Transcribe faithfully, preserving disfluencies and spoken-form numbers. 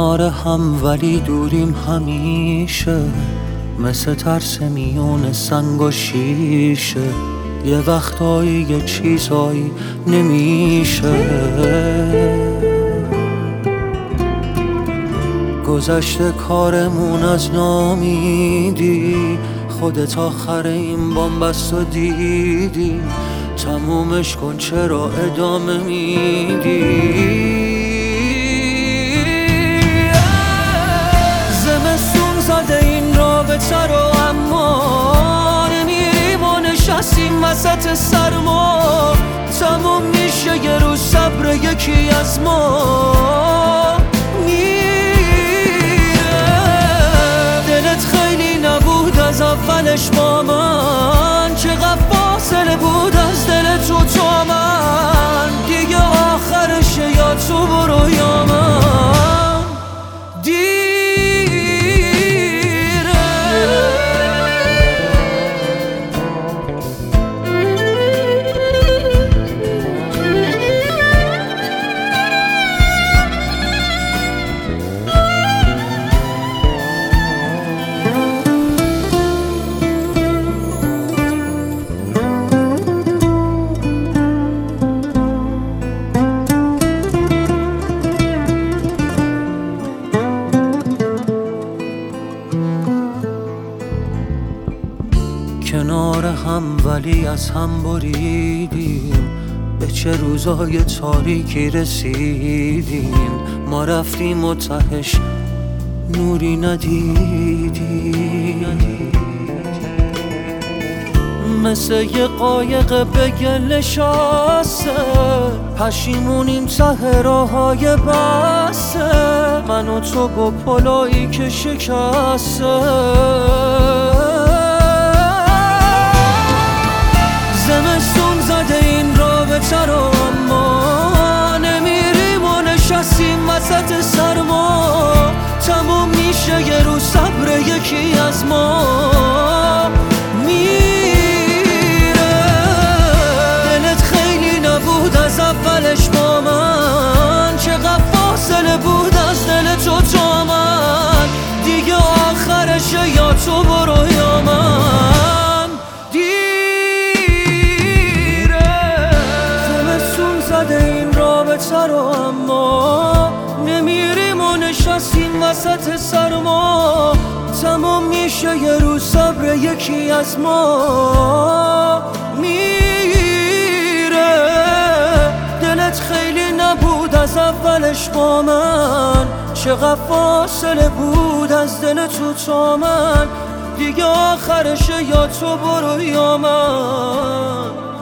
کنار هم ولی دوریم همیشه، مثل ترس میون سنگ و شیشه. یه وقتایی یه چیزایی نمیشه. گذشته کارمون از نامیدی، خودت آخر این بامبست و دیدی. تمومش کن چرا ادامه میدی؟ زمستون زده این رابطه رو، اما نمیریم و نشستیم وسط سرما. تموم میشه یه روز صبر یکی از ما میره. دلت خیلی نبود از اولش با من، چقدر فاصله بود از دل تو تا من. دیگه آخرشه یا تو برو یا من. دیره کنار هم ولی از هم بریدیم، به چه روزای تاریکی رسیدیم. ما رفتیم و تهش نوری ندیدیم. مثل یه قایق به گل نشسته، پشیمونیم ته راههای بسته. من و تو با پلایی که شکسته. زمستون زده این رابطه رو، اما نمیریم و نشستیم وسط سرما. تموم میشه یه روز صبر یکی از ما میره. دلت خیلی نبود از اولش با من، چقدر فاصله بود از دل تو تا من. دیگه آخرشه یا تو برو یا من. رو اما نمیریم و نشستیم وسط سرما. تمام میشه یه روز صبر یکی از ما میره. دلت خیلی نبود از اولش با من، چقدر فاصله بود از دل تو تا من. دیگه آخرشه یا تو برو یا من.